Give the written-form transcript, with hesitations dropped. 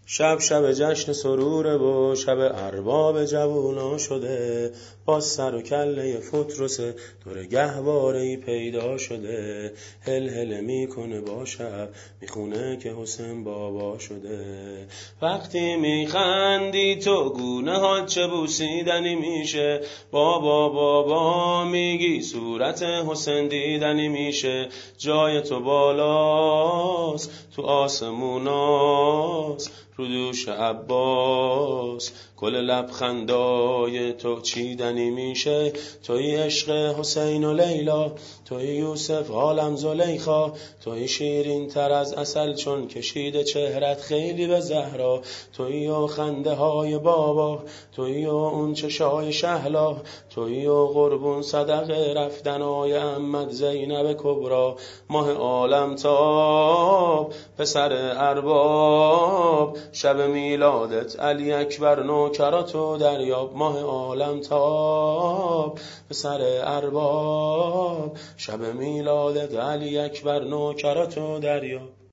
شب شب جشن سروره و شب ارباب جوونا شده، با سر و کله فترس دور گهواره‌ای پیدا شده. هل هل میکنه با شب میخونه که حسین بابا شده. وقتی میخندی تو گونه ها چه بوسیدنی میشه، بابا بابا میگی صورت حسین دیدنی میشه. جای تو بالاست تو آسموناست رو دوش عباس، گل لبخندای تو چیدنی میشه. توی عشق حسین و لیلا، توی یوسف عالم زلیخا، توی شیرین تر از عسل چون کشیده چهرت خیلی به زهرا. توی و خنده های بابا، توی و اون چشای شهلا، توی و قربون صدقه رفتنای احمد زینب کبرا. ماه عالم تاب پسر ارباب، شب میلادت علی اکبر نوکراتو دریاب. ماه عالم تاب پسر ارباب، شب میلادت علی اکبر نوکراتو دریاب.